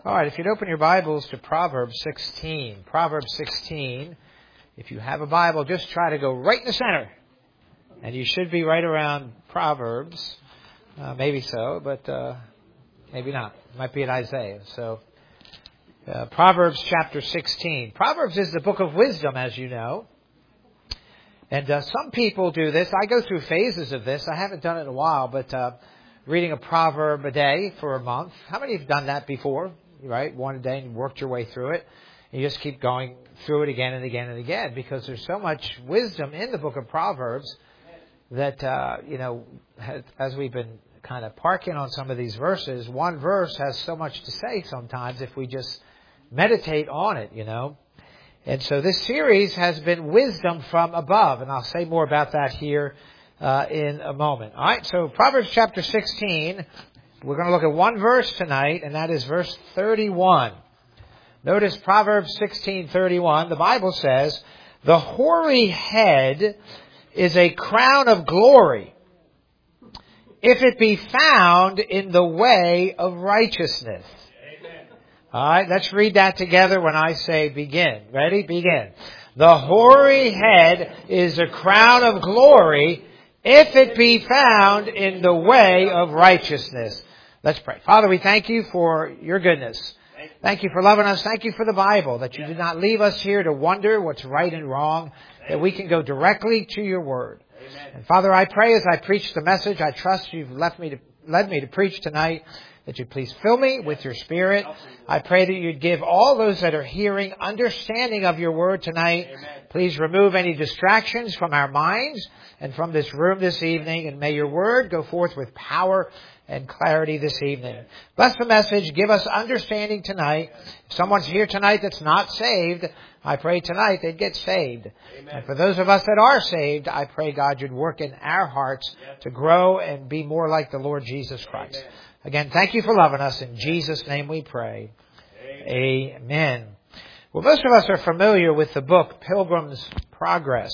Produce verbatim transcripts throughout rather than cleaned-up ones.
All right, if you'd open your Bibles to Proverbs sixteen. Proverbs sixteen. If you have a Bible, just try to go right in the center. And you should be right around Proverbs. Uh, maybe so, but uh, maybe not. It might be in Isaiah. So, uh, Proverbs chapter sixteen. Proverbs is the book of wisdom, as you know. And uh, some people do this. I go through phases of this. I haven't done it in a while, but uh, reading a proverb a day for a month. How many have done that before? Right? One a day and worked your way through it. And you just keep going through it again and again and again because there's so much wisdom in the book of Proverbs that, uh, you know, as we've been kind of parking on some of these verses, one verse has so much to say sometimes if we just meditate on it, you know. And so this series has been wisdom from above, and I'll say more about that here uh, in a moment. All right, so Proverbs chapter sixteen, we're going to look at one verse tonight, and that is verse thirty-one. Notice Proverbs sixteen thirty-one. The Bible says, "The hoary head is a crown of glory, if it be found in the way of righteousness." All right, let's read that together when I say begin. Ready? Begin. "The hoary head is a crown of glory, if it be found in the way of righteousness." Let's pray. Father, we thank you for your goodness. Thank you for loving us. Thank you for the Bible, that you did not leave us here to wonder what's right and wrong, that we can go directly to your word. And Father, I pray as I preach the message, I trust you've left me to, led me to preach tonight, that you please fill me with your Spirit. I pray that you'd give all those that are hearing understanding of your word tonight. Please remove any distractions from our minds and from this room this evening, and may your word go forth with power and clarity this evening. Bless the message. Give us understanding tonight. If someone's here tonight that's not saved, I pray tonight they'd get saved. Amen. And for those of us that are saved, I pray God you'd work in our hearts to grow and be more like the Lord Jesus Christ. Amen. Again, thank you for loving us. In Jesus' name we pray. Amen. Amen. Well, most of us are familiar with the book Pilgrim's Progress.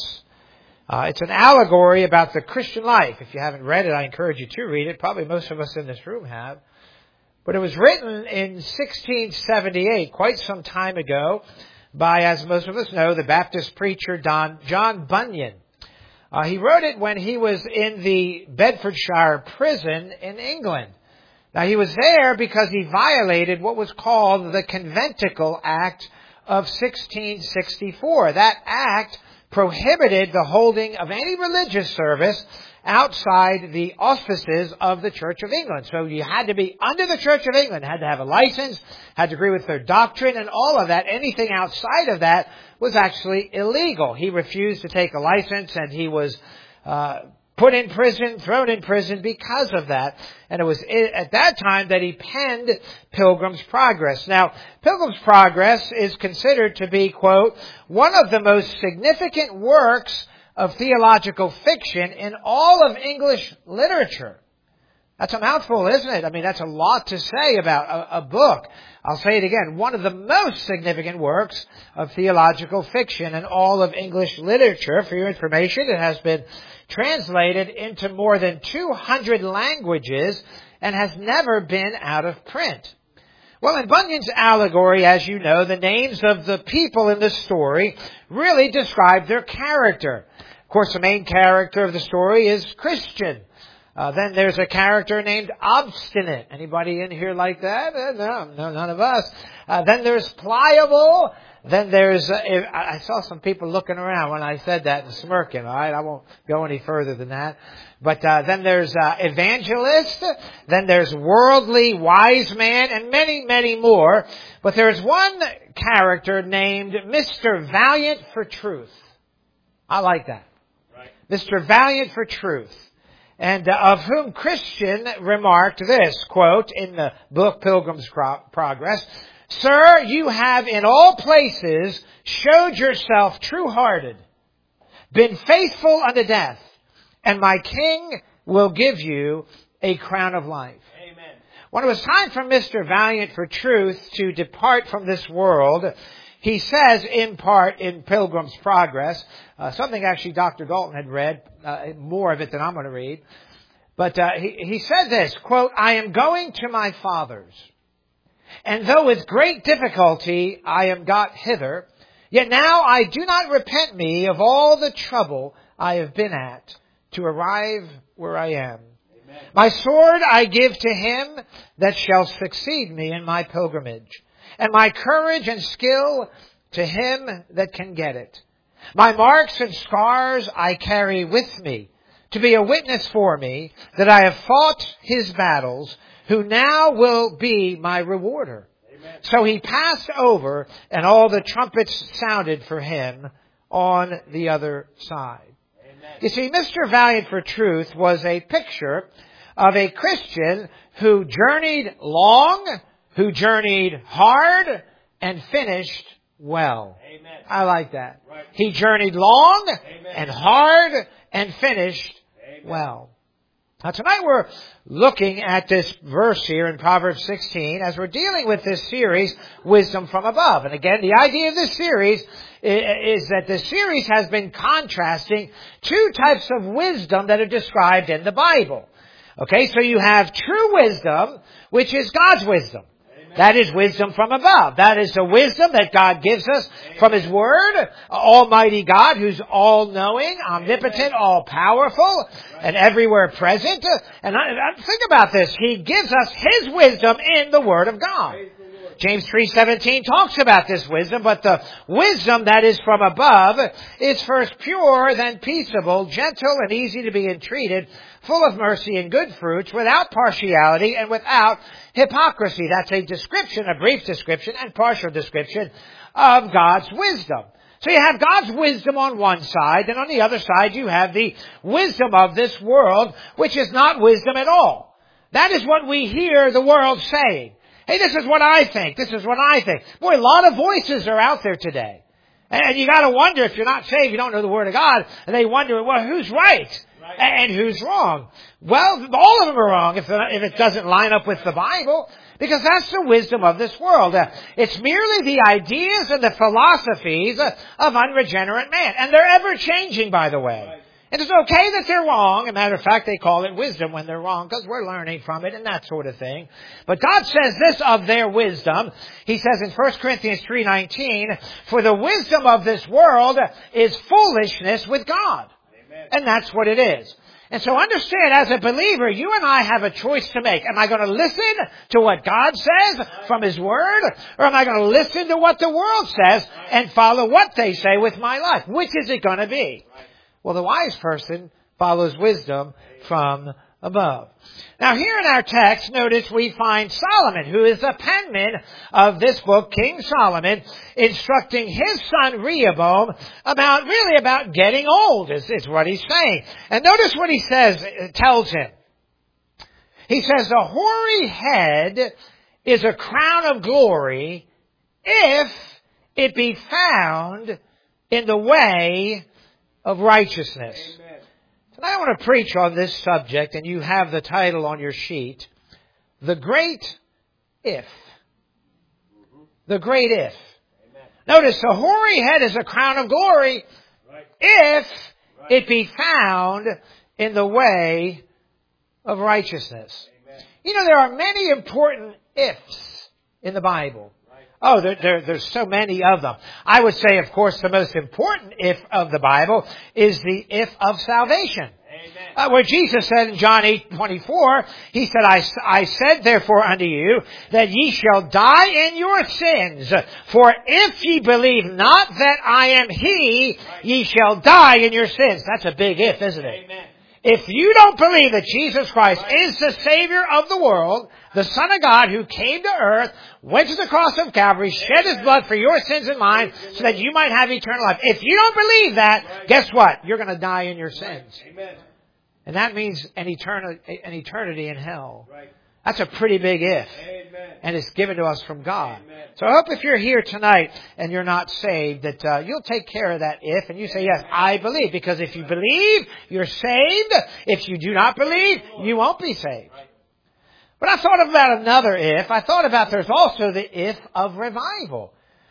Uh, it's an allegory about the Christian life. If you haven't read it, I encourage you to read it. Probably most of us in this room have. But it was written in sixteen seventy-eight, quite some time ago, by, as most of us know, the Baptist preacher Don, John Bunyan. Uh, he wrote it when he was in the Bedfordshire prison in England. Now, he was there because he violated what was called the Conventicle Act of sixteen sixty-four. That act prohibited the holding of any religious service outside the auspices of the Church of England. So you had to be under the Church of England, had to have a license, had to agree with their doctrine and all of that. Anything outside of that was actually illegal. He refused to take a license, and he was uh put in prison, thrown in prison because of that. And it was at that time that he penned Pilgrim's Progress. Now, Pilgrim's Progress is considered to be, quote, one of the most significant works of theological fiction in all of English literature. That's a mouthful, isn't it? I mean, that's a lot to say about a, a book. I'll say it again. One of the most significant works of theological fiction in all of English literature. For your information, it has been translated into more than two hundred languages and has never been out of print. Well, in Bunyan's allegory, as you know, the names of the people in the story really describe their character. Of course, the main character of the story is Christian. Uh, then there's a character named Obstinate. Anybody in here like that? Uh, no, no, none of us. Uh, then there's Pliable. Then there's, uh, I saw some people looking around when I said that and smirking, all right? I won't go any further than that. But uh, then there's uh, Evangelist. Then there's Worldly Wise Man, and many, many more. But there's one character named Mister Valiant for Truth. I like that. Right. Mister Valiant for Truth. And uh, of whom Christian remarked this, quote, in the book Pilgrim's Progress, "Sir, you have in all places showed yourself true-hearted, been faithful unto death, and my King will give you a crown of life." Amen. When it was time for Mister Valiant for Truth to depart from this world, he says in part in Pilgrim's Progress, uh, something actually Doctor Dalton had read, uh, more of it than I'm going to read. But uh, he, he said this, quote, "I am going to my fathers, And though with great difficulty I am got hither, yet now I do not repent me of all the trouble I have been at to arrive where I am. Amen. My sword I give to him that shall succeed me in my pilgrimage, and my courage and skill to him that can get it. My marks and scars I carry with me, to be a witness for me that I have fought his battles, who now will be my rewarder. Amen. So he passed over, and all the trumpets sounded for him on the other side. Amen. You see, Mister Valiant for Truth was a picture of a Christian who journeyed long, who journeyed hard, and finished well. Amen. I like that. Right. He journeyed long, Amen, and hard, and finished, Amen, well. Now tonight we're looking at this verse here in Proverbs sixteen as we're dealing with this series, Wisdom from Above. And again, the idea of this series is that the series has been contrasting two types of wisdom that are described in the Bible. Okay, so you have true wisdom, which is God's wisdom. That is wisdom from above. That is the wisdom that God gives us from His Word. Almighty God, who's all-knowing, omnipotent, all-powerful, and everywhere present. And think about this. He gives us His wisdom in the Word of God. James three seventeen talks about this wisdom, but the wisdom that is from above is first pure, then peaceable, gentle, and easy to be entreated, full of mercy and good fruits, without partiality and without hypocrisy. That's a description, a brief description and partial description of God's wisdom. So you have God's wisdom on one side, and on the other side you have the wisdom of this world, which is not wisdom at all. That is what we hear the world saying. Hey, this is what I think. This is what I think. Boy, a lot of voices are out there today. And you got to wonder, if you're not saved, you don't know the Word of God, and they wonder, well, who's right? Right. And who's wrong? Well, all of them are wrong if if it doesn't line up with the Bible, because that's the wisdom of this world. Uh, it's merely the ideas and the philosophies uh, of unregenerate man. And they're ever changing, by the way. Right. And it's okay that they're wrong. As a matter of fact, they call it wisdom when they're wrong, because we're learning from it and that sort of thing. But God says this of their wisdom. He says in First Corinthians three nineteen, for the wisdom of this world is foolishness with God. Amen. And that's what it is. And so understand, as a believer, you and I have a choice to make. Am I going to listen to what God says from His Word? Or am I going to listen to what the world says and follow what they say with my life? Which is it going to be? Well, the wise person follows wisdom from above. Now, here in our text, notice we find Solomon, who is the penman of this book, King Solomon, instructing his son Rehoboam about, really about getting old, is, is what he's saying. And notice what he says, tells him. He says, a hoary head is a crown of glory if it be found in the way of righteousness. Amen. Tonight I want to preach on this subject, and you have the title on your sheet, The Great If. Mm-hmm. The Great If. Amen. Notice, the hoary head is a crown of glory, right, if right. it be found in the way of righteousness. Amen. You know, there are many important ifs in the Bible. Oh, there, there, there's so many of them. I would say, of course, the most important if of the Bible is the if of salvation. Uh, where Jesus said in John eight twenty-four, He said, I, I said therefore unto you that ye shall die in your sins. For if ye believe not that I am He, ye shall die in your sins. That's a big if, isn't it? Amen. If you don't believe that Jesus Christ is the Savior of the world, the Son of God who came to earth, went to the cross of Calvary, shed His blood for your sins and mine, so that you might have eternal life. If you don't believe that, guess what? You're going to die in your sins. Amen. And that means an eternity, an eternity in hell. Right. That's a pretty big if. Amen. And it's given to us from God. Amen. So I hope if you're here tonight and you're not saved, that uh, you'll take care of that if, and you say, yes, I believe. Because if you believe, you're saved. If you do not believe, you won't be saved. Right. But I thought about another if. I thought about there's also the if of revival.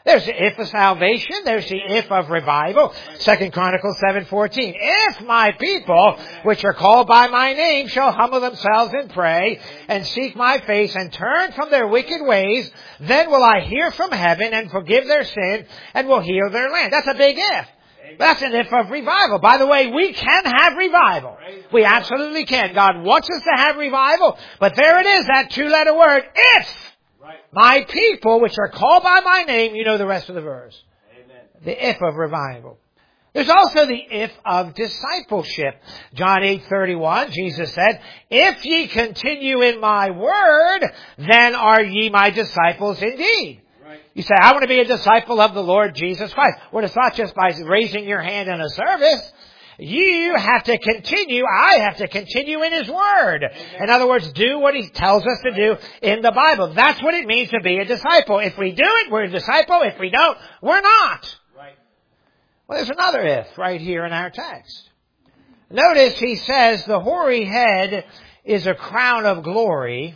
There's the if of salvation. There's the if of revival. Second Chronicles seven fourteen. If my people, which are called by my name, shall humble themselves and pray and seek my face and turn from their wicked ways, then will I hear from heaven and forgive their sin and will heal their land. That's a big if. That's an if of revival. By the way, we can have revival. We absolutely can. God wants us to have revival. But there it is, that two-letter word, if. My people, which are called by my name, you know the rest of the verse. Amen. The if of revival. There's also the if of discipleship. John eight thirty-one, Jesus said, if ye continue in my word, then are ye my disciples indeed. Right. You say, I want to be a disciple of the Lord Jesus Christ. Well, it's not just by raising your hand in a service. You have to continue, I have to continue in His Word. Amen. In other words, do what He tells us to do in the Bible. That's what it means to be a disciple. If we do it, we're a disciple. If we don't, we're not. Right. Well, there's another if right here in our text. Notice he says the hoary head is a crown of glory.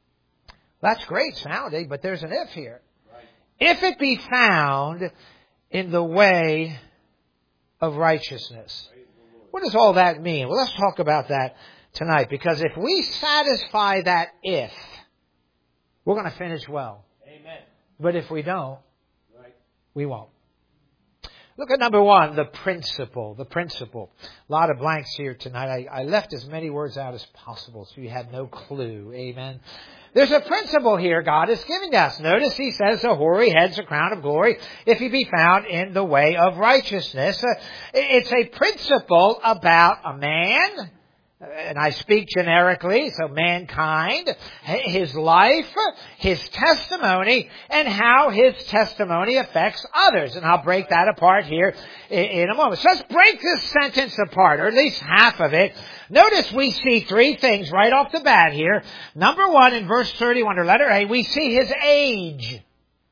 That's great sounding, but there's an if here. Right. If it be found in the way of righteousness. What does all that mean? Well, let's talk about that tonight, because if we satisfy that if, we're going to finish well. Amen. But if we don't, right, we won't. Look at number one, the principle. The principle. A lot of blanks here tonight. I, I left as many words out as possible so you had no clue. Amen. There's a principle here God is giving us. Notice he says the hoary head's a crown of glory if he be found in the way of righteousness. Uh, it's a principle about a man, and I speak generically, so mankind, his life, his testimony, and how his testimony affects others. And I'll break that apart here in a moment. So let's break this sentence apart, or at least half of it. Notice we see three things right off the bat here. Number one, in verse thirty-one, or letter A, we see his age.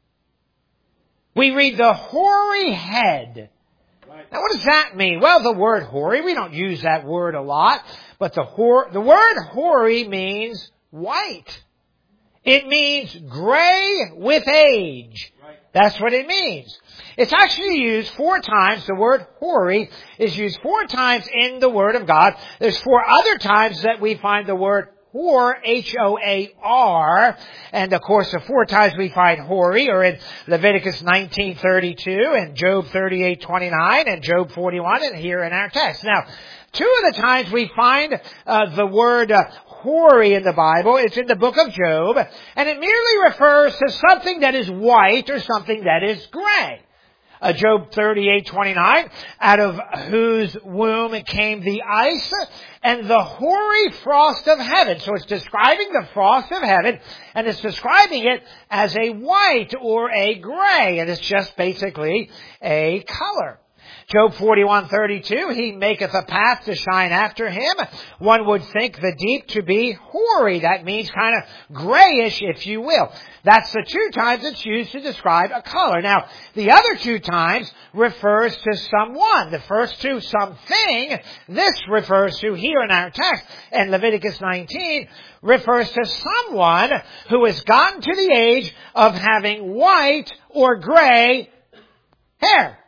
We read the hoary head. Now, what does that mean? Well, the word hoary, we don't use that word a lot, but the hor- the word hoary means white. It means gray with age. Right. That's what it means. It's actually used four times. The word hoary is used four times in the Word of God. There's four other times that we find the word Hor, H O A R, and of course the four times we find hoary are in Leviticus nineteen thirty-two and Job thirty-eight twenty-nine and Job forty-one and here in our text. Now, two of the times we find uh, the word uh, hoary in the Bible, it's in the book of Job, and it merely refers to something that is white or something that is gray. Uh, Job thirty-eight twenty-nine, out of whose womb came the ice and the hoary frost of heaven. So it's describing the frost of heaven, and it's describing it as a white or a gray, and it's just basically a color. Job forty-one thirty-two, he maketh a path to shine after him. One would think the deep to be hoary. That means kind of grayish, if you will. That's the two times it's used to describe a color. Now, the other two times refers to someone. The first two, something. This refers to, here in our text, and Leviticus nineteen, refers to someone who has gotten to the age of having white or gray hair.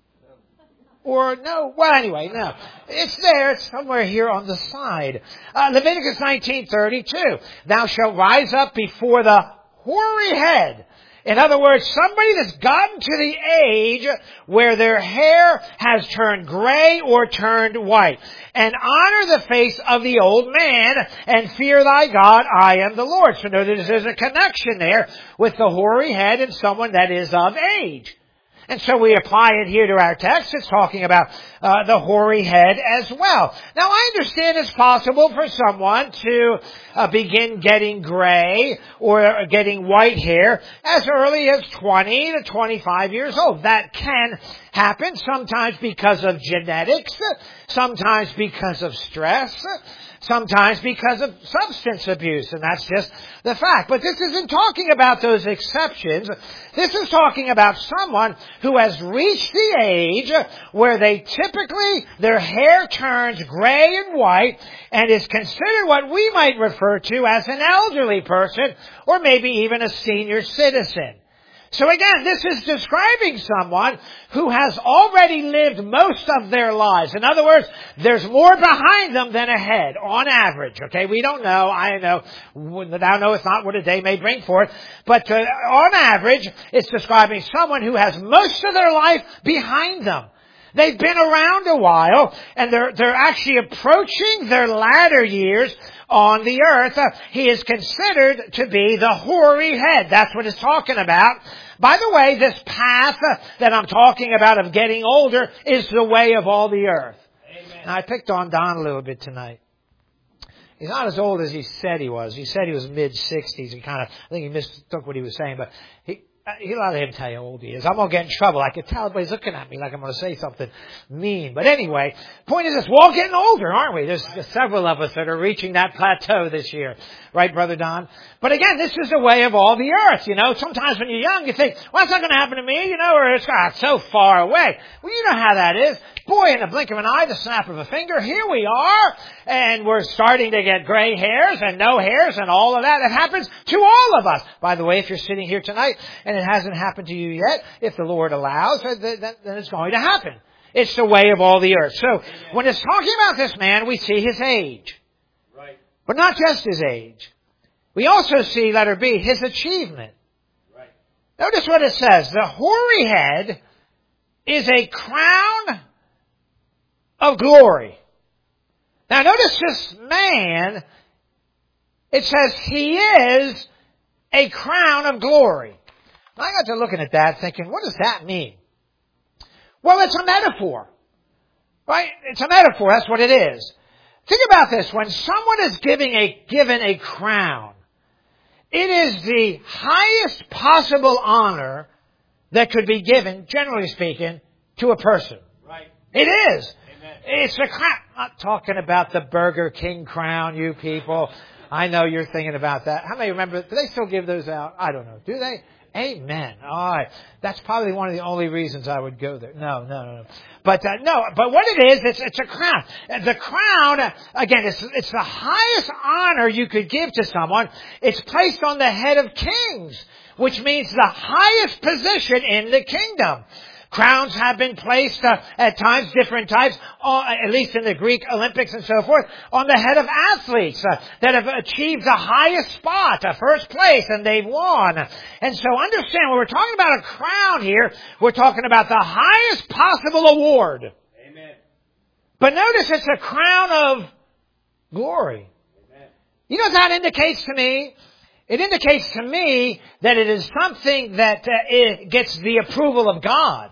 Or no, well anyway, no. It's there, it's somewhere here on the side. Uh, Leviticus nineteen thirty-two. Thou shalt rise up before the hoary head. In other words, somebody that's gotten to the age where their hair has turned gray or turned white. And honor the face of the old man and fear thy God, I am the Lord. So notice there's a connection there with the hoary head and someone that is of age. And so we apply it here to our text. It's talking about uh, the hoary head as well. Now, I understand it's possible for someone to uh, begin getting gray or getting white hair as early as twenty to twenty-five years old. That can happen, sometimes because of genetics, sometimes because of stress, sometimes because of substance abuse, and that's just the fact. But this isn't talking about those exceptions. This is talking about someone who has reached the age where they typically, their hair turns gray and white and is considered what we might refer to as an elderly person or maybe even a senior citizen. So again, this is describing someone who has already lived most of their lives. In other words, there's more behind them than ahead, on average. Okay, we don't know. I know. Thou knowest not what a day may bring forth. But uh, on average, it's describing someone who has most of their life behind them. They've been around a while, and they're, they're actually approaching their latter years on the earth. Uh, he is considered to be the hoary head. That's what it's talking about. By the way, this path uh, that I'm talking about of getting older is the way of all the earth. Amen. Now, I picked on Don a little bit tonight. He's not as old as he said he was. He said he was mid-sixties. He kind of, I think he mistook what he was saying, but he, He'll let him tell you how old he is. I'm going to get in trouble. I can tell everybody's looking at me like I'm going to say something mean. But anyway, point is this, we're all getting older, aren't we? There's, there's several of us that are reaching that plateau this year. Right, Brother Don? But again, this is the way of all the earth, you know. Sometimes when you're young, you think, well, that's not going to happen to me, you know, or it's ah, so far away. Well, you know how that is. Boy, in the blink of an eye, the snap of a finger, here we are, and we're starting to get gray hairs and no hairs and all of that. It happens to all of us. By the way, if you're sitting here tonight and it hasn't happened to you yet, if the Lord allows, then it's going to happen. It's the way of all the earth. So, when it's talking about this man, we see his age. Right. But not just his age. We also see, letter B, his achievement. Right. Notice what it says. The hoary head is a crown of glory. Now notice this man, it says he is a crown of glory. I got to looking at that thinking, what does that mean? Well, it's a metaphor. Right? It's a metaphor, that's what it is. Think about this, when someone is giving a, given a crown, it is the highest possible honor that could be given, generally speaking, to a person. Right. It is. It's a crown. I'm not talking about the Burger King crown, you people. I know you're thinking about that. How many remember? Do they still give those out? I don't know. Do they? Amen. All right. That's probably one of the only reasons I would go there. No, no, no, no. But uh, no. But what it is, it's it's a crown. The crown, uh, again, it's it's the highest honor you could give to someone. It's placed on the head of kings, which means the highest position in the kingdom. Crowns have been placed uh, at times, different types, uh, at least in the Greek Olympics and so forth, on the head of athletes uh, that have achieved the highest spot, uh, first place, and they've won. And so understand, when we're talking about a crown here, we're talking about the highest possible award. Amen. But notice it's a crown of glory. Amen. You know what that indicates to me? It indicates to me that it is something that uh, it gets the approval of God.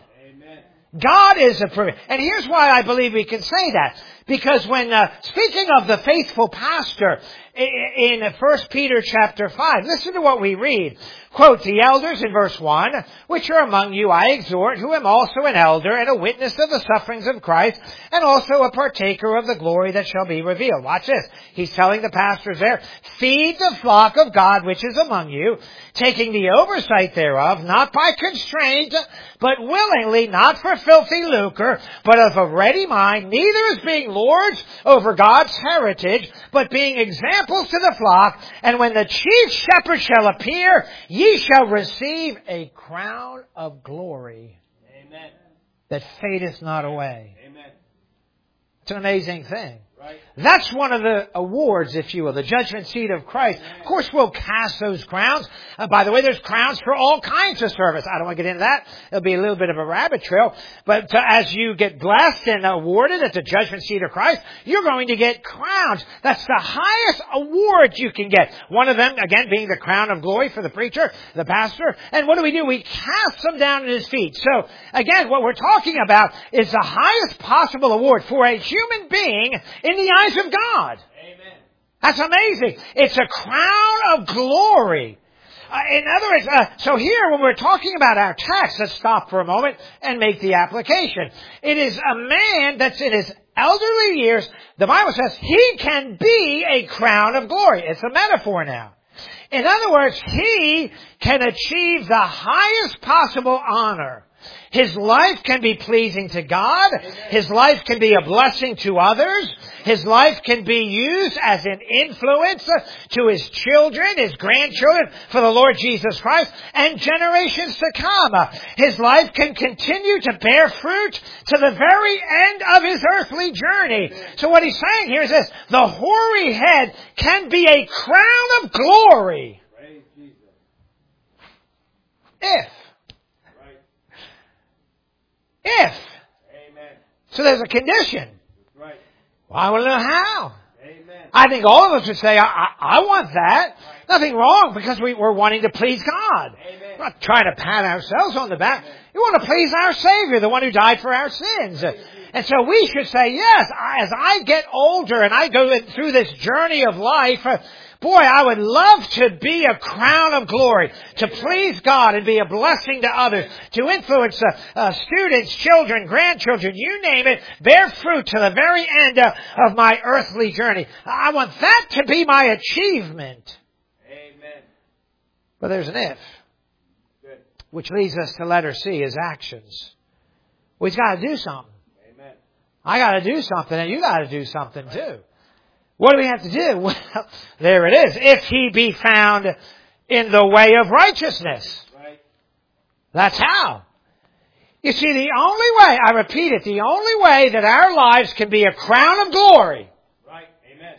God is approving. And here's why I believe we can say that. Because when, uh, speaking of the faithful pastor in First Peter chapter five, listen to what we read. Quote, the elders in verse one, which are among you I exhort, who am also an elder and a witness of the sufferings of Christ, and also a partaker of the glory that shall be revealed. Watch this. He's telling the pastors there, feed the flock of God which is among you, taking the oversight thereof, not by constraint, but willingly, not for filthy lucre, but of a ready mind, neither as being lords over God's heritage, but being examples to the flock. And when the chief shepherd shall appear, ye shall receive a crown of glory. Amen. That fadeth not away. Amen. It's an amazing thing. Right. That's one of the awards, if you will, the judgment seat of Christ. Amen. Of course, we'll cast those crowns. Uh, by the way, there's crowns for all kinds of service. I don't want to get into that. It'll be a little bit of a rabbit trail. But uh, as you get blessed and awarded at the judgment seat of Christ, you're going to get crowns. That's the highest award you can get. One of them, again, being the crown of glory for the preacher, the pastor. And what do we do? We cast them down at his feet. So, again, what we're talking about is the highest possible award for a human being in the eyes of God. Amen. That's amazing. It's a crown of glory. Uh, in other words, uh, so here when we're talking about our text, let's stop for a moment and make the application. It is a man that's in his elderly years. The Bible says he can be a crown of glory. It's a metaphor now. In other words, he can achieve the highest possible honor. His life can be pleasing to God. His life can be a blessing to others. His life can be used as an influence to his children, his grandchildren, for the Lord Jesus Christ, and generations to come. His life can continue to bear fruit to the very end of his earthly journey. So what he's saying here is this: the hoary head can be a crown of glory. If. If. Amen. So there's a condition. Right. Well, I want to know how. Amen. I think all of us would say, I, I, I want that. Right. Nothing wrong, because we, we're wanting to please God. Amen. We're not trying to pat ourselves on the back. Amen. We want to please our Savior, the one who died for our sins. Amen. And so we should say, yes, as I get older and I go through this journey of life, boy, I would love to be a crown of glory, to please God and be a blessing to others, to influence uh, uh, students, children, grandchildren, you name it, bear fruit to the very end uh, of my earthly journey. I want that to be my achievement. Amen. But there's an if, Good. Which leads us to letter C, his actions. Well, he's got to do something. Amen. I got to do something, and you got to do something too. What do we have to do? Well, there it is. If he be found in the way of righteousness. Right. That's how. You see, the only way, I repeat it, the only way that our lives can be a crown of glory. Right. Amen.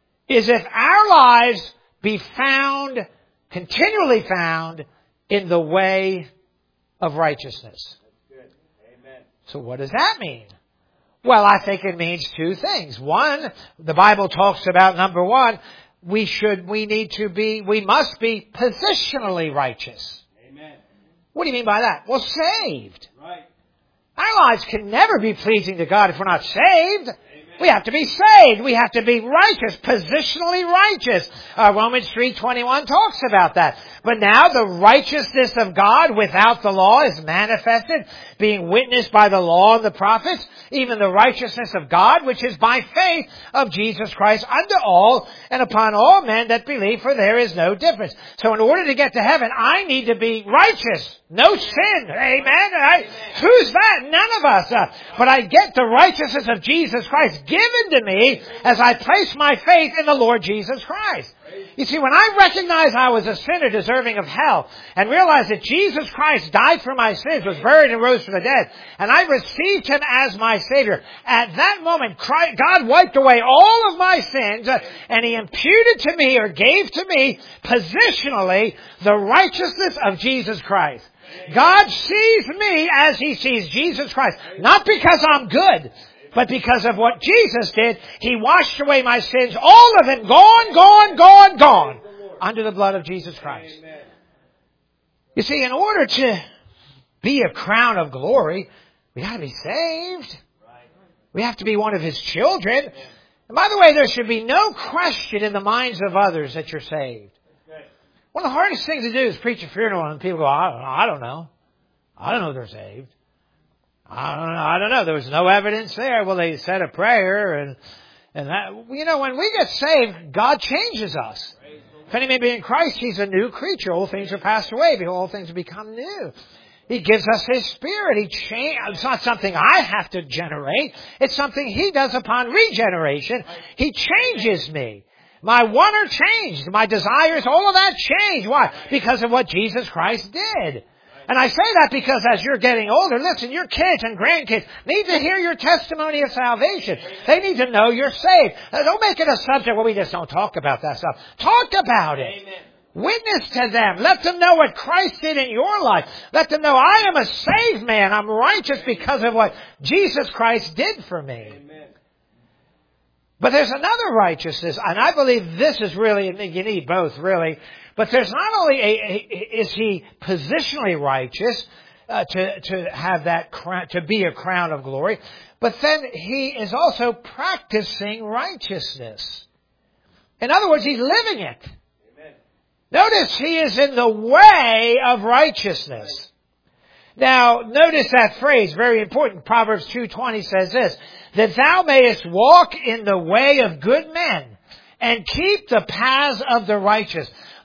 Is if our lives be found, continually found, in the way of righteousness. That's good. Amen. So what does that mean? Well, I think it means two things. One, the Bible talks about, number one, we should, we need to be, we must be positionally righteous. Amen. What do you mean by that? Well, saved. Right. Our lives can never be pleasing to God if we're not saved. Amen. We have to be saved. We have to be righteous, positionally righteous. Uh, Romans three twenty-one talks about that. But now the righteousness of God without the law is manifested, being witnessed by the law and the prophets, even the righteousness of God, which is by faith of Jesus Christ unto all and upon all men that believe, for there is no difference. So in order to get to heaven, I need to be righteous. No sin. Amen. I, who's that? None of us. Uh, but I get the righteousness of Jesus Christ given to me as I place my faith in the Lord Jesus Christ. You see, when I recognized I was a sinner deserving of hell and realized that Jesus Christ died for my sins, was buried and rose from the dead, and I received Him as my Savior, at that moment, Christ, God wiped away all of my sins uh, and He imputed to me or gave to me positionally the righteousness of Jesus Christ. God sees me as He sees Jesus Christ, not because I'm good, but because of what Jesus did. He washed away my sins, all of them, gone, gone, gone, gone, under the blood of Jesus Christ. Amen. You see, in order to be a crown of glory, we got to be saved. We have to be one of His children. And by the way, there should be no question in the minds of others that you're saved. One of the hardest things to do is preach a funeral and people go, I don't know. I don't know. I don't know if they're saved. I don't know. I don't know. There was no evidence there. Well, they said a prayer and, and that, you know, when we get saved, God changes us. If any man be in Christ, he's a new creature. All things are passed away. Behold, all things have become new. He gives us His Spirit. He change, it's not something I have to generate. It's something He does upon regeneration. He changes me. My want are changed. My desires, all of that changed. Why? Because of what Jesus Christ did. And I say that because as you're getting older, listen, your kids and grandkids need to hear your testimony of salvation. They need to know you're saved. Now, don't make it a subject where we just don't talk about that stuff. Talk about it. Amen. Witness to them. Let them know what Christ did in your life. Let them know I am a saved man. I'm righteous because of what Jesus Christ did for me. Amen. But there's another righteousness, and I believe this is really, you need both really, but there's not only a, a is he positionally righteous uh, to to have that crown, to be a crown of glory, but then he is also practicing righteousness. In other words, he's living it. Amen. Notice he is in the way of righteousness. Now, notice that phrase, very important. Proverbs two twenty says this, that thou mayest walk in the way of good men and keep the paths of the righteous.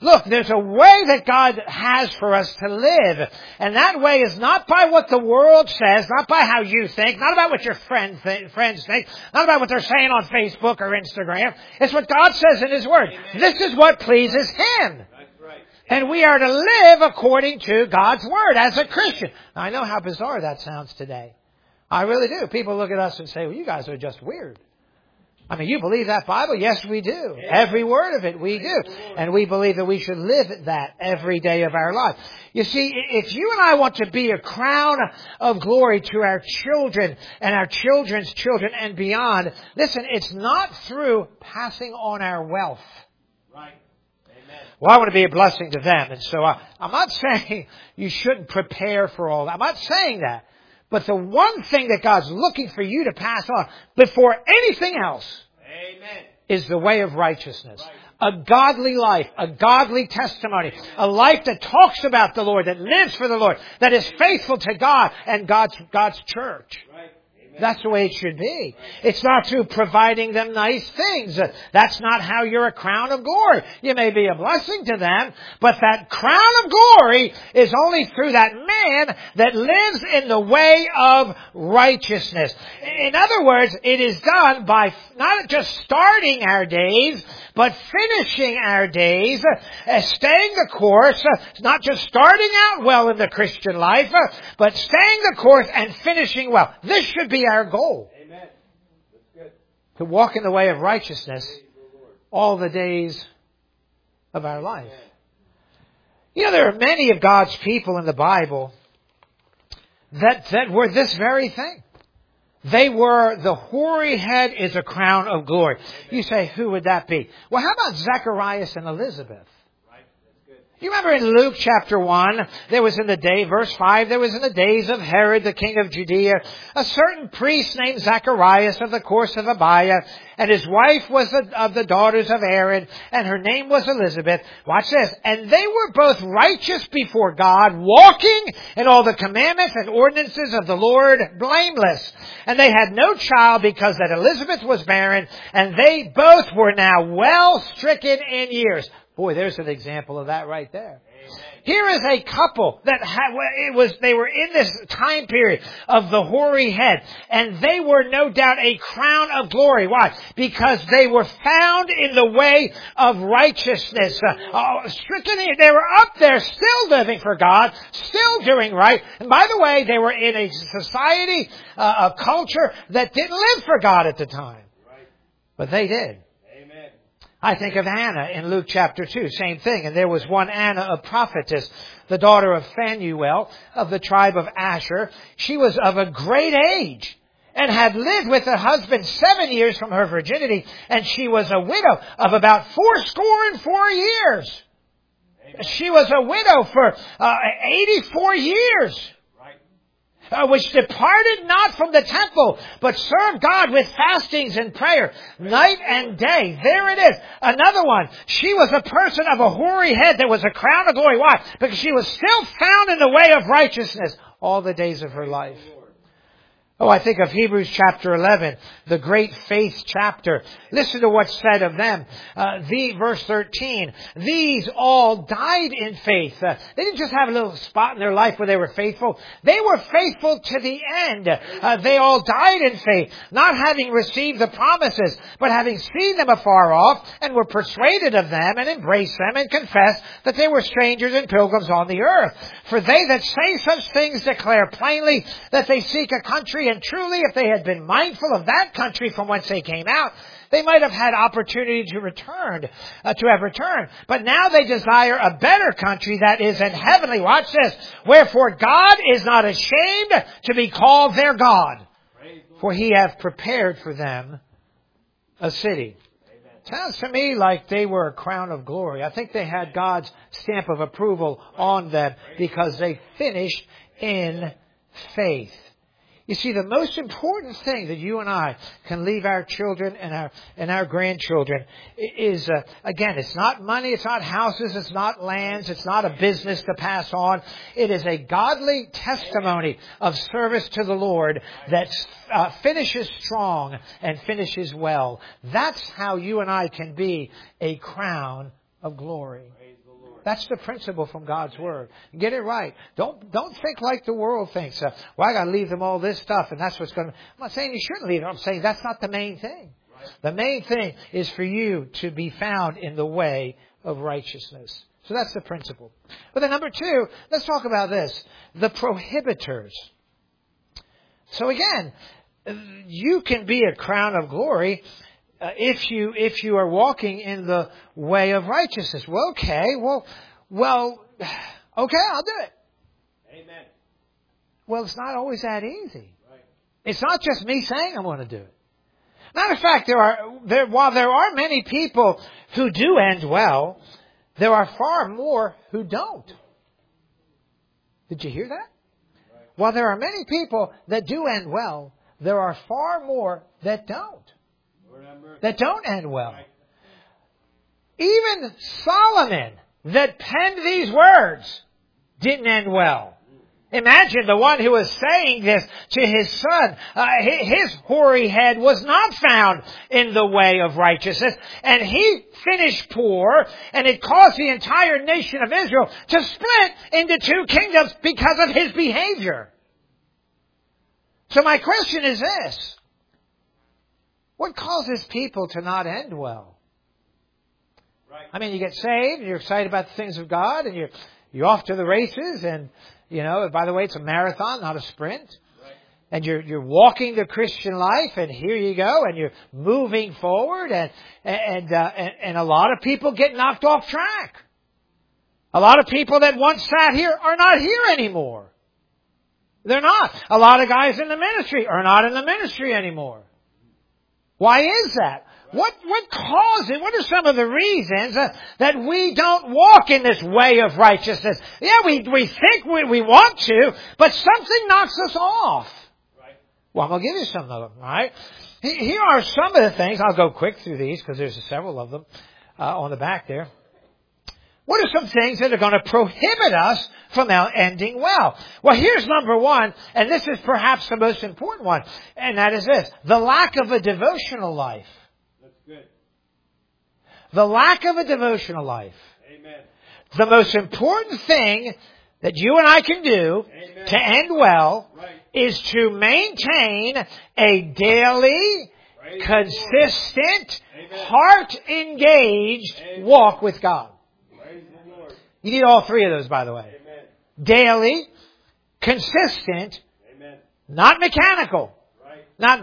Look, there's a way that God has for us to live. And that way is not by what the world says, not by how you think, not about what your friend th- friends think, not about what they're saying on Facebook or Instagram. It's what God says in His Word. Amen. This is what pleases Him. That's right. And we are to live according to God's Word as a Christian. Now, I know how bizarre that sounds today. I really do. People look at us and say, well, you guys are just weird. I mean, you believe that Bible? Yes, we do. Yeah. Every word of it, we do. And we believe that we should live that every day of our life. You see, if you and I want to be a crown of glory to our children and our children's children and beyond, listen, it's not through passing on our wealth. Right. Amen. Well, I want to be a blessing to them. And so I, I'm not saying you shouldn't prepare for all that. I'm not saying that. But the one thing that God's looking for you to pass on before anything else Amen. Is the way of righteousness. Right. A godly life, a godly testimony, Amen. A life that talks about the Lord, that lives for the Lord, that is faithful to God and God's, God's church. Right. That's the way it should be. It's not through providing them nice things. That's not how you're a crown of glory. You may be a blessing to them, but that crown of glory is only through that man that lives in the way of righteousness. In other words, it is done by not just starting our days, but finishing our days, uh, staying the course, uh, not just starting out well in the Christian life, uh, but staying the course and finishing well. This should be our goal. Amen. That's good. To walk in the way of righteousness all the days of our life. Amen. You know, there are many of God's people in the Bible that, that were this very thing. They were, the hoary head is a crown of glory. You say, who would that be? Well, how about Zacharias and Elizabeth? You remember in Luke chapter one, there was in the day, verse five, there was in the days of Herod, the king of Judea, a certain priest named Zacharias of the course of Abiah, and his wife was of the daughters of Aaron, and her name was Elizabeth. Watch this. And they were both righteous before God, walking in all the commandments and ordinances of the Lord, blameless. And they had no child because that Elizabeth was barren, and they both were now well stricken in years. Boy, there's an example of that right there. Amen. Here is a couple that had, it was, they were in this time period of the hoary head, and they were no doubt a crown of glory. Why? Because they were found in the way of righteousness. Uh, uh, stricken, they were up there still living for God, still doing right. And by the way, they were in a society, uh, a culture that didn't live for God at the time. But they did. I think of Anna in Luke chapter two, same thing. And there was one Anna, a prophetess, the daughter of Phanuel of the tribe of Asher. She was of a great age and had lived with her husband seven years from her virginity. And she was a widow of about fourscore and four years. Amen. She was a widow for uh, eighty-four years. Uh, which departed not from the temple, but served God with fastings and prayer, night and day. There it is. Another one. She was a person of a hoary head that was a crown of glory. Why? Because she was still found in the way of righteousness all the days of her life. Oh, I think of Hebrews chapter eleven, the great faith chapter. Listen to what's said of them. Uh, the verse thirteen. These all died in faith. Uh, they didn't just have a little spot in their life where they were faithful. They were faithful to the end. Uh, they all died in faith, not having received the promises, but having seen them afar off, and were persuaded of them, and embraced them, and confessed that they were strangers and pilgrims on the earth. For they that say such things declare plainly that they seek a country. And truly, if they had been mindful of that country from whence they came out, they might have had opportunity to return, uh, to have returned. But now they desire a better country that is in heavenly. Watch this. Wherefore God is not ashamed to be called their God, for He hath prepared for them a city. Sounds to me like they were a crown of glory. I think they had God's stamp of approval on them because they finished in faith. You see, the most important thing that you and I can leave our children and our and our grandchildren is, uh, again, it's not money, it's not houses, it's not lands, it's not a business to pass on. It is a godly testimony of service to the Lord that uh, finishes strong and finishes well. That's how you and I can be a crown of glory. That's the principle from God's Word. Get it right. Don't don't think like the world thinks. Uh, well, I got to leave them all this stuff, and that's what's going to... I'm not saying you shouldn't leave them. I'm saying that's not the main thing. Right. The main thing is for you to be found in the way of righteousness. So that's the principle. But then number two, let's talk about this. The prohibitors. So again, you can be a crown of glory uh, if you if you are walking in the way of righteousness. Well, okay, well, well, okay, I'll do it. Amen. Well, it's not always that easy. Right. It's not just me saying I'm going to do it. Matter of fact, there are there while there are many people who do end well, there are far more who don't. Did you hear that? Right. While there are many people that do end well, there are far more that don't. That don't end well. Even Solomon, that penned these words, didn't end well. Imagine the one who was saying this to his son. Uh, his hoary head was not found in the way of righteousness. And he finished poor. And it caused the entire nation of Israel to split into two kingdoms because of his behavior. So my question is this. What causes people to not end well? Right. I mean, you get saved, and you're excited about the things of God, and you're you're off to the races, and you know, by the way, it's a marathon, not a sprint. Right. And you're you're walking the Christian life, and here you go, and you're moving forward, and and uh, and, and a lot of people get knocked off track. A lot of people that once sat here are not here anymore. They're not. A lot of guys in the ministry are not in the ministry anymore. Why is that? What what causes, what are some of the reasons uh, that we don't walk in this way of righteousness? Yeah, we, we think we, we want to, but something knocks us off. Right. Well, I'm going to give you some of them, all right? Here are some of the things. I'll go quick through these because there's several of them uh, on the back there. What are some things that are going to prohibit us from ending well? Well, here's number one, and this is perhaps the most important one, and that is this: the lack of a devotional life. That's good. The lack of a devotional life. Amen. The most important thing that you and I can do Amen. To end well right. is to maintain a daily, Praise consistent, heart-engaged Amen. Walk with God. You need all three of those, by the way. Amen. Daily, consistent, Amen. Not mechanical. Right. Not,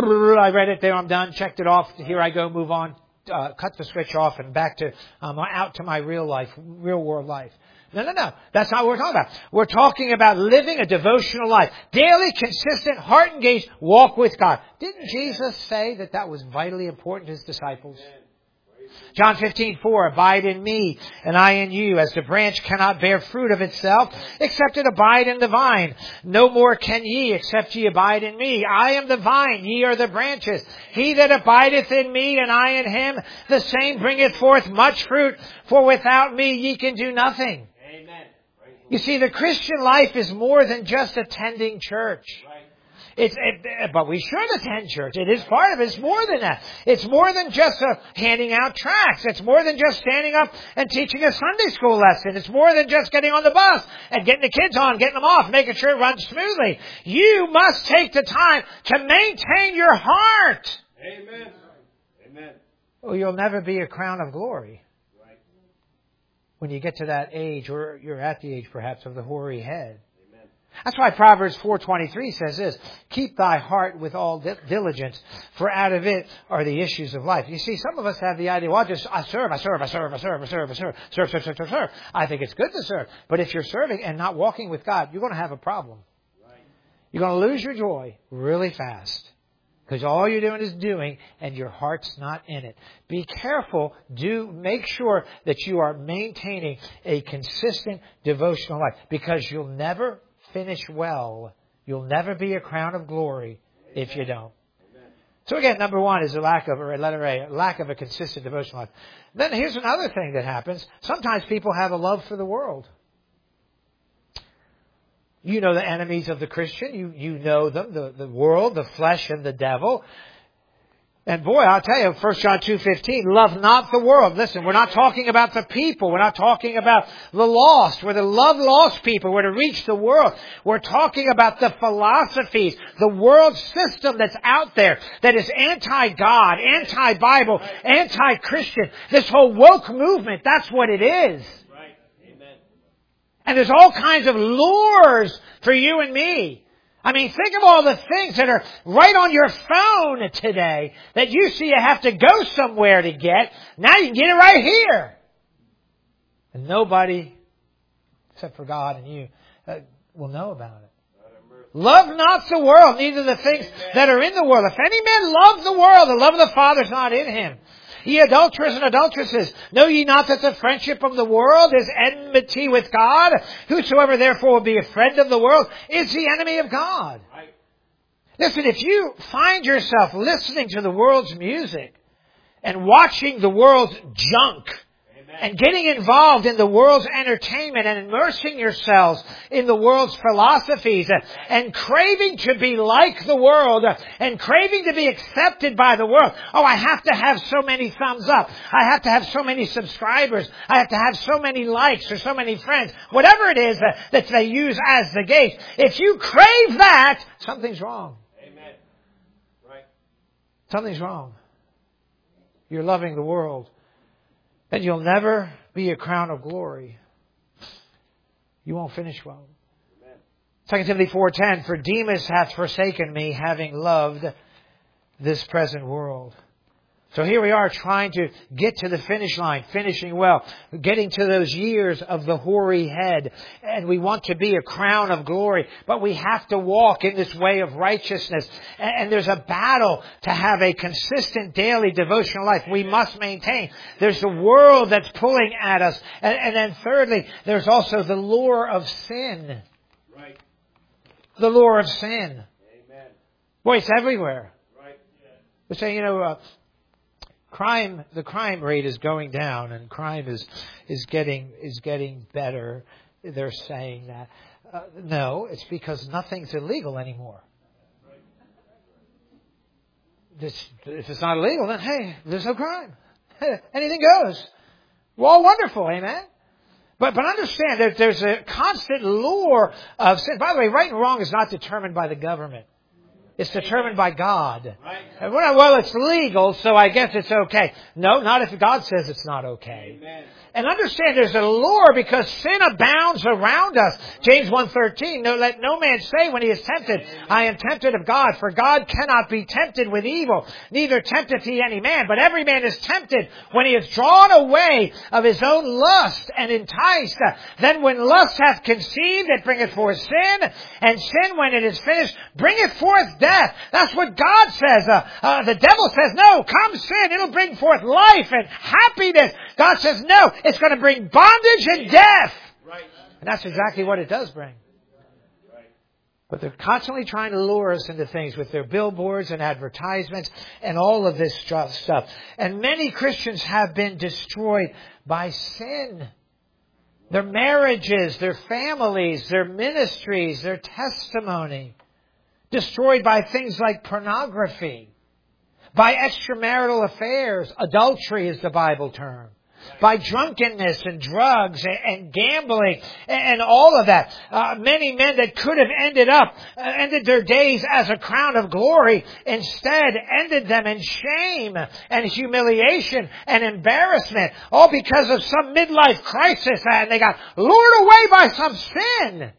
I read it there, I'm done, checked it off, here I go, move on, uh, cut the switch off and back to, um, out to my real life, real world life. No, no, no. That's not what we're talking about. We're talking about living a devotional life. Daily, consistent, heart-engaged walk with God. Didn't Jesus say that that was vitally important to His disciples? Amen. John fifteen four, abide in me, and I in you, as the branch cannot bear fruit of itself, except it abide in the vine. No more can ye, except ye abide in me. I am the vine, ye are the branches. He that abideth in me, and I in him, the same bringeth forth much fruit, for without me ye can do nothing. Amen. You see, the Christian life is more than just attending church. It's, it, but we should attend church. It is part of it. It's more than that. It's more than just uh, handing out tracts. It's more than just standing up and teaching a Sunday school lesson. It's more than just getting on the bus and getting the kids on, getting them off, making sure it runs smoothly. You must take the time to maintain your heart. Amen. Amen. Or you'll never be a crown of glory. Right. When you get to that age, or you're at the age perhaps of the hoary head. That's why Proverbs four twenty-three says this: keep thy heart with all diligence, for out of it are the issues of life. You see, some of us have the idea, well, I just, I serve, I serve, I serve, I serve, I serve, I serve, serve, serve, serve, serve, serve. I think it's good to serve. But if you're serving and not walking with God, you're going to have a problem. Right. You're going to lose your joy really fast. Because all you're doing is doing, and your heart's not in it. Be careful. Do make sure that you are maintaining a consistent devotional life. Because you'll never finish well. You'll never be a crown of glory if you don't. Amen. So again, number one is a lack of, or letter A, lack of a consistent devotional life. Then here's another thing that happens. Sometimes people have a love for the world. You know the enemies of the Christian. You, you know them, the, the world, the flesh, and the devil. And boy, I'll tell you, First John two fifteen, love not the world. Listen, we're not talking about the people. We're not talking about the lost. We're to love lost people. We're to reach the world. We're talking about the philosophies, the world system that's out there that is anti-God, anti-Bible, anti-Christian. This whole woke movement, that's what it is. Right. Amen. And there's all kinds of lures for you and me. I mean, think of all the things that are right on your phone today that you see you have to go somewhere to get. Now you can get it right here. And nobody, except for God and you, uh, will know about it. Love not the world, neither the things that are in the world. If any man love the world, the love of the Father is not in him. Ye adulterers and adulteresses, know ye not that the friendship of the world is enmity with God? Whosoever therefore will be a friend of the world is the enemy of God. Right. Listen, if you find yourself listening to the world's music and watching the world's junk, and getting involved in the world's entertainment and immersing yourselves in the world's philosophies and craving to be like the world and craving to be accepted by the world. Oh, I have to have so many thumbs up. I have to have so many subscribers. I have to have so many likes or so many friends. Whatever it is that they use as the gauge. If you crave that, something's wrong. Amen. Right. Something's wrong. You're loving the world. And you'll never be a crown of glory. You won't finish well. Amen. Second Timothy four ten, for Demas hath forsaken me, having loved this present world. So here we are trying to get to the finish line, finishing well, getting to those years of the hoary head. And we want to be a crown of glory, but we have to walk in this way of righteousness. And there's a battle to have a consistent daily devotional life we must maintain. There's the world that's pulling at us. And, and then thirdly, there's also the lure of sin. Right. The lure of sin. Amen. Boy, it's everywhere. Right. Yeah. We're saying, you know, uh, Crime, the crime rate is going down, and crime is is getting is getting better. They're saying that. Uh, no, it's because nothing's illegal anymore. This, if it's not illegal, then hey, there's no crime. Anything goes. We're all wonderful, amen. But but understand that there's a constant lure of sin. By the way, right and wrong is not determined by the government. It's determined by God. Right. And we're not, well, it's legal, so I guess it's okay. No, not if God says it's not okay. Amen. And understand there's a lure because sin abounds around us. James one thirteen, no, let no man say when he is tempted, Amen. I am tempted of God, for God cannot be tempted with evil, neither tempteth he any man. But every man is tempted when he is drawn away of his own lust and enticed. Then when lust hath conceived, it bringeth forth sin, and sin, when it is finished, bringeth forth death. That's what God says. Uh, uh, the devil says, no, come sin, it'll bring forth life and happiness. God says, no, it's going to bring bondage and death. Right. And that's exactly what it does bring. Right. But they're constantly trying to lure us into things with their billboards and advertisements and all of this stuff. And many Christians have been destroyed by sin. Their marriages, their families, their ministries, their testimony. Destroyed by things like pornography. By extramarital affairs. Adultery is the Bible term. By drunkenness and drugs and gambling and all of that. Uh, many men that could have ended up, uh, ended their days as a crown of glory, instead ended them in shame and humiliation and embarrassment. All because of some midlife crisis and they got lured away by some sin.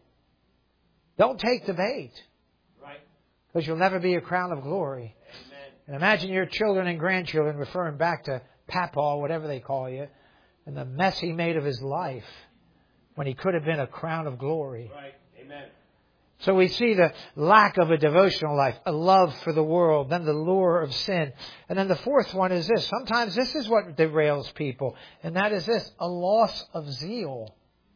Don't take the bait. Right. Because you'll never be a crown of glory. Amen. And imagine your children and grandchildren referring back to Papa, whatever they call you, and the mess he made of his life when he could have been a crown of glory. Right. Amen. So we see the lack of a devotional life, a love for the world, then the lure of sin. And then the fourth one is this. Sometimes this is what derails people, and that is this, a loss of zeal.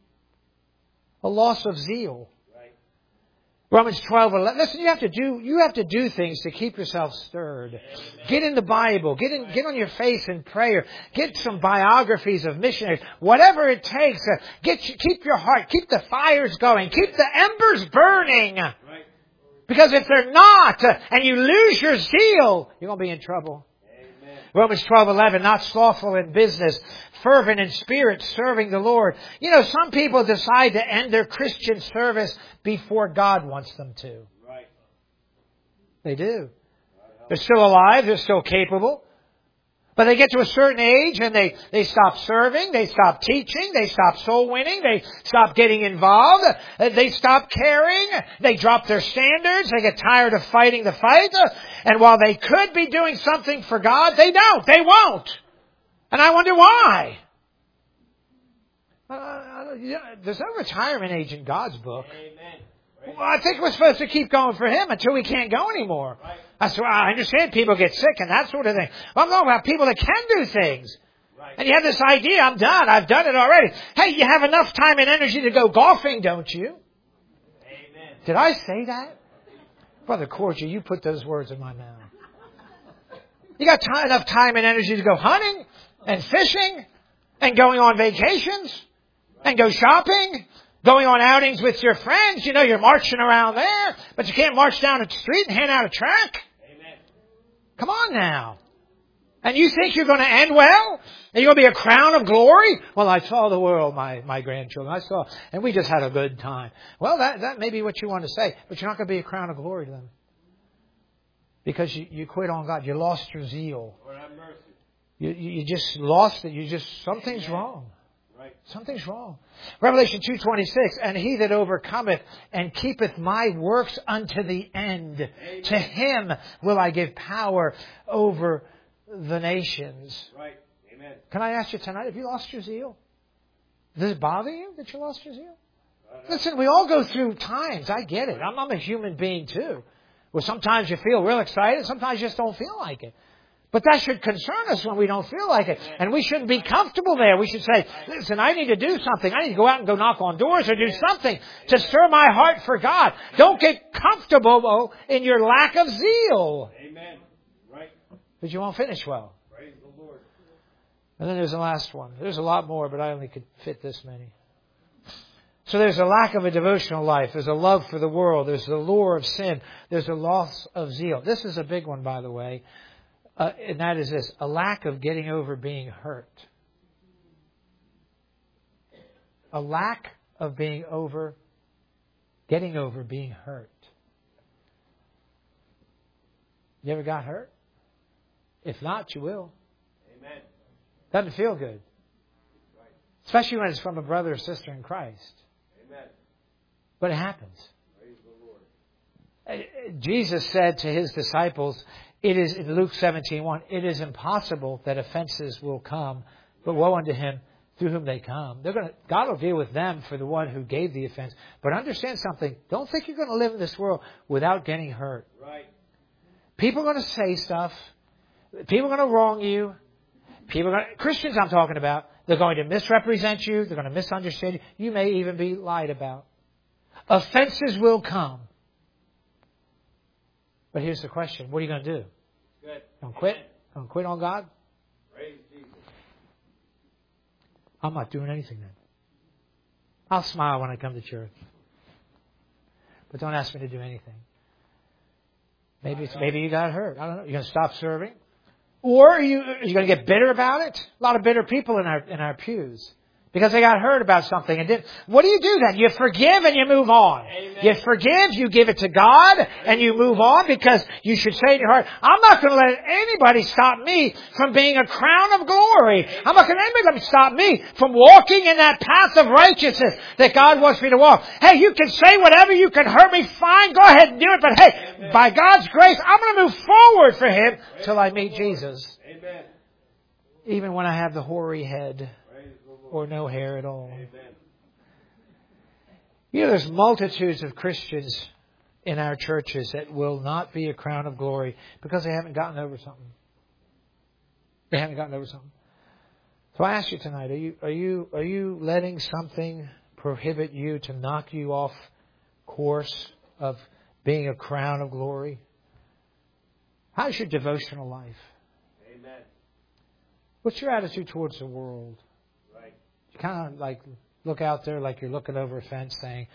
A loss of zeal. Romans twelve eleven. Listen, you have to do you have to do things to keep yourself stirred. Amen. Get in the Bible. Get in. Get on your face in prayer. Get some biographies of missionaries. Whatever it takes. Uh, get keep your heart. Keep the fires going. Keep the embers burning. Right. Because if they're not, uh, and you lose your zeal, you're going to be in trouble. Romans twelve eleven, not slothful in business, fervent in spirit, serving the Lord. You know, some people decide to end their Christian service before God wants them to. Right. They do. They're still alive. They're still capable. But they get to a certain age and they, they stop serving, they stop teaching, they stop soul winning, they stop getting involved, they stop caring, they drop their standards, they get tired of fighting the fight, and while they could be doing something for God, they don't, they won't. And I wonder why. Uh, there's no retirement age in God's book. Amen. Right. Well, I think we're supposed to keep going for Him until we can't go anymore. Right. That's why I understand people get sick and that sort of thing. Well, I'm talking about people that can do things. Right. And you have this idea, I'm done, I've done it already. Hey, you have enough time and energy to go golfing, don't you? Amen. Did I say that? Brother Cordia, you put those words in my mouth. You got time, enough time and energy to go hunting and fishing and going on vacations and go shopping, going on outings with your friends. You know, you're marching around there, but you can't march down the street and hand out a tract. Amen. Come on now. And you think you're going to end well? And you're going to be a crown of glory? Well, I saw the world, my, my grandchildren. I saw, and we just had a good time. Well, that, that may be what you want to say, but you're not going to be a crown of glory to them. Because you, you quit on God. You lost your zeal. Lord have mercy. You, you just lost it. You just, something's Amen. wrong. Right. Something's wrong. Revelation two twenty-six, and he that overcometh and keepeth my works unto the end, Amen. to him will I give power over the nations. Right. Amen. Can I ask you tonight, have you lost your zeal? Does it bother you that you lost your zeal? Right. Listen, we all go through times. I get it. I'm, I'm a human being too. Well, sometimes you feel real excited. Sometimes you just don't feel like it. But that should concern us when we don't feel like it. And we shouldn't be comfortable there. We should say, listen, I need to do something. I need to go out and go knock on doors or do something to stir my heart for God. Don't get comfortable, though, in your lack of zeal. Amen. Right. Because you won't finish well. Praise the Lord. And then there's the last one. There's a lot more, but I only could fit this many. So there's a lack of a devotional life. There's a love for the world. There's the lure of sin. There's a loss of zeal. This is a big one, by the way. Uh, and that is this, a lack of getting over being hurt. A lack of being over, getting over being hurt. You ever got hurt? If not, you will. Amen. Doesn't feel good. Right. Especially when it's from a brother or sister in Christ. Amen. But it happens. Praise the Lord. Jesus said to his disciples, it is, in Luke seventeen one, it is impossible that offenses will come, but woe unto him through whom they come. They're going to, God will deal with them for the one who gave the offense. But understand something. Don't think you're going to live in this world without getting hurt. Right. People are going to say stuff. People are going to wrong you. People are going to, Christians I'm talking about, they're going to misrepresent you. They're going to misunderstand you. You may even be lied about. Offenses will come. But here's the question. What are you going to do? Good. Don't quit? Don't quit on God? Praise Jesus. I'm not doing anything then. I'll smile when I come to church. But don't ask me to do anything. Maybe it's, maybe you got hurt. I don't know. You're going to stop serving? Or are you, are you going to get bitter about it? A lot of bitter people in our in our pews. Because they got hurt about something. And did, what do you do then? You forgive and you move on. Amen. You forgive, you give it to God, and you move on because you should say in your heart, I'm not going to let anybody stop me from being a crown of glory. I'm not going to let anybody stop me from walking in that path of righteousness that God wants me to walk. Hey, you can say whatever, you can hurt me, fine, go ahead and do it. But hey, Amen. By God's grace, I'm going to move forward for Him till I meet Jesus. Amen. Even when I have the hoary head. Praise the Lord. Or no hair at all. Amen. You know, there's multitudes of Christians in our churches that will not be a crown of glory because they haven't gotten over something. They haven't gotten over something. So I ask you tonight, are you are you are you letting something prohibit you to knock you off course of being a crown of glory? How's your devotional life? Amen. What's your attitude towards the world? Right. You kind of like look out there like you're looking over a fence saying,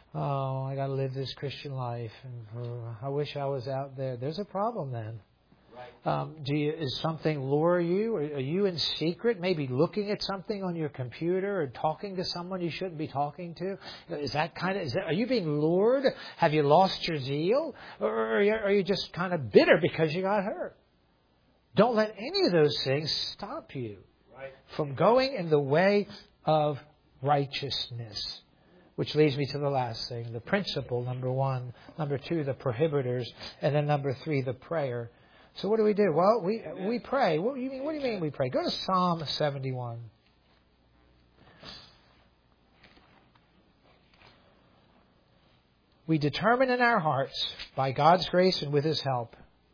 oh, I got to live this Christian life. And uh, I wish I was out there. There's a problem then. Um, do you, is something lure you? Are, are you in secret, maybe looking at something on your computer or talking to someone you shouldn't be talking to? Is that kind of? Is that, are you being lured? Have you lost your zeal, or are you, are you just kind of bitter because you got hurt? Don't let any of those things stop you from going in the way of righteousness. Which leads me to the last thing, the principle, number one. Number two, the prohibitors. And then number three, the prayer. So what do we do? Well, we we pray. What do you mean? What do you mean we pray? Go to Psalm seventy-one. We determine in our hearts, by God's grace and with His help.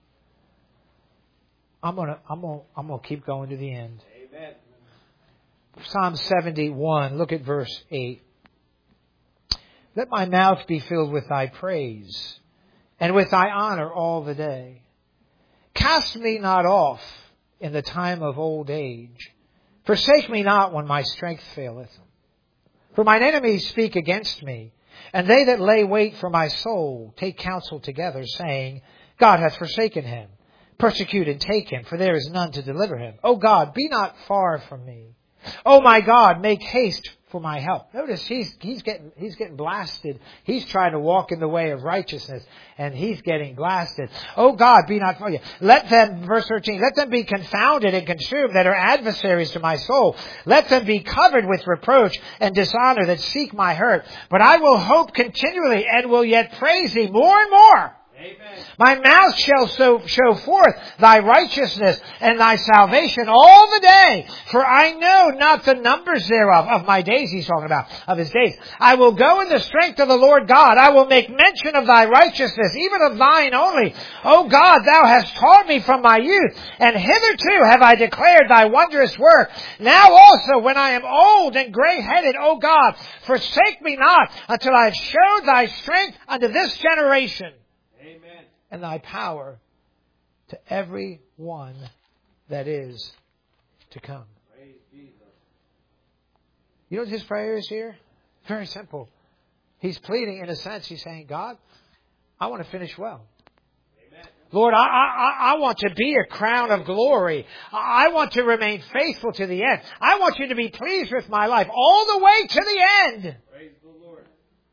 I'm gonna I'm gonna I'm gonna keep going to the end. Amen. Psalm seventy-one. Look at verse eight. Let my mouth be filled with Thy praise, and with Thy honor all the day. Cast me not off in the time of old age. Forsake me not when my strength faileth. For mine enemies speak against me, and they that lay wait for my soul take counsel together, saying, God hath forsaken him. Persecute and take him, for there is none to deliver him. O God, be not far from me. O my God, make haste for my help. Notice he's he's getting he's getting blasted. He's trying to walk in the way of righteousness, and he's getting blasted. Oh God, be not for you. Let them, verse thirteen, let them be confounded and consumed that are adversaries to my soul. Let them be covered with reproach and dishonor that seek my hurt. But I will hope continually and will yet praise thee more and more. Amen. My mouth shall so show forth Thy righteousness and Thy salvation all the day. For I know not the numbers thereof. Of my days he's talking about. Of his days. I will go in the strength of the Lord God. I will make mention of Thy righteousness, even of Thine only. O God, Thou hast taught me from my youth. And hitherto have I declared Thy wondrous work. Now also when I am old and gray-headed, O God, forsake me not until I have showed Thy strength unto this generation. Amen. And Thy power to every one that is to come. Praise Jesus. You know what his prayer is here? Very simple. He's pleading, in a sense, he's saying, God, I want to finish well. Amen. Lord, I, I, I want to be a crown of glory. I want to remain faithful to the end. I want you to be pleased with my life all the way to the end. Praise the Lord.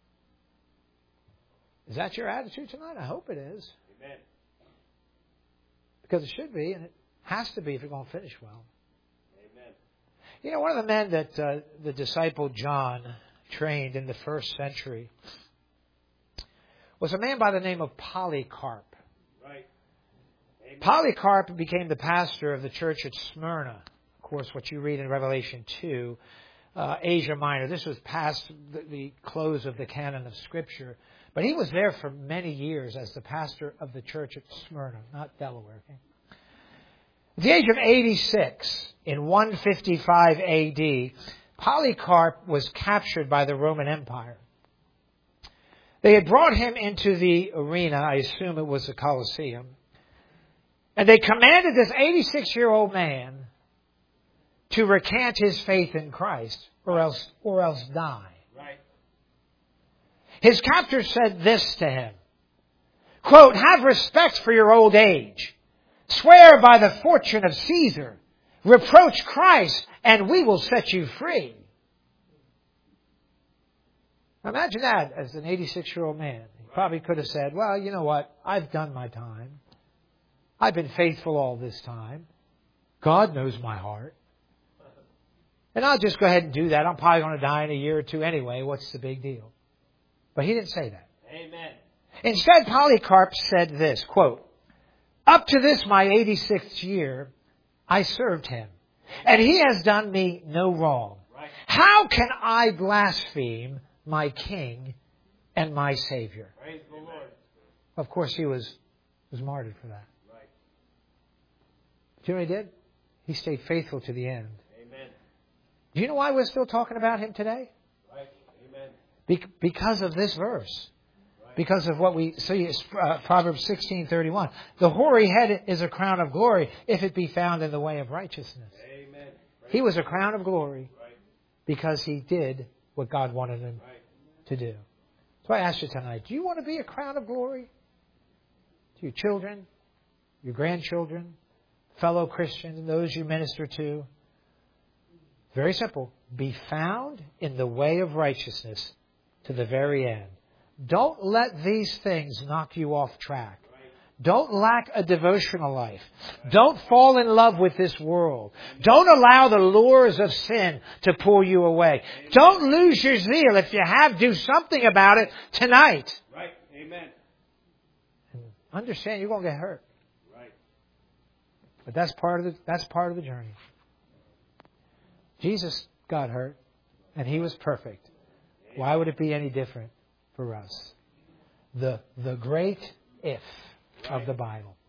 Is that your attitude tonight? I hope it is. Amen. Because it should be, and it has to be if you're going to finish well. Amen. You know, one of the men that uh, the disciple John trained in the first century was a man by the name of Polycarp. Right. Amen. Polycarp became the pastor of the church at Smyrna. Of course, what you read in Revelation two, uh, Asia Minor. This was past the, the close of the canon of Scripture. But he was there for many years as the pastor of the church at Smyrna, not Delaware. Okay? At the age of eighty-six, in one fifty-five A D, Polycarp was captured by the Roman Empire. They had brought him into the arena, I assume it was the Colosseum, and they commanded this eighty-six-year-old man to recant his faith in Christ or else, or else die. His captor said this to him, quote, have respect for your old age. Swear by the fortune of Caesar. Reproach Christ, and we will set you free. Now imagine that as an eighty-six-year-old man. He probably could have said, well, you know what? I've done my time. I've been faithful all this time. God knows my heart. And I'll just go ahead and do that. I'm probably going to die in a year or two anyway. What's the big deal? But he didn't say that. Amen. Instead, Polycarp said this, quote, up to this my eighty-sixth year, I served him, and he has done me no wrong. Right. How can I blaspheme my King and my Savior? Praise the Lord. Of course, he was, was martyred for that. Right. Do you know what he did? He stayed faithful to the end. Amen. Do you know why we're still talking about him today? Right. Amen. Be- because of this verse. Because of what we see, uh, Proverbs sixteen thirty-one. The hoary head is a crown of glory if it be found in the way of righteousness. Amen. Right. He was a crown of glory Right. because he did what God wanted him Right. to do. So I ask you tonight, do you want to be a crown of glory to your children, your grandchildren, fellow Christians, and those you minister to. Very simple. Be found in the way of righteousness to the very end. Don't let these things knock you off track. Don't lack a devotional life. Don't fall in love with this world. Don't allow the lures of sin to pull you away. Don't lose your zeal. If you have, do something about it tonight. Right. Amen. And understand you're going to get hurt. Right. But that's part of the, that's part of the journey. Jesus got hurt, and He was perfect. Why would it be any different for us? The, the great if of the Bible.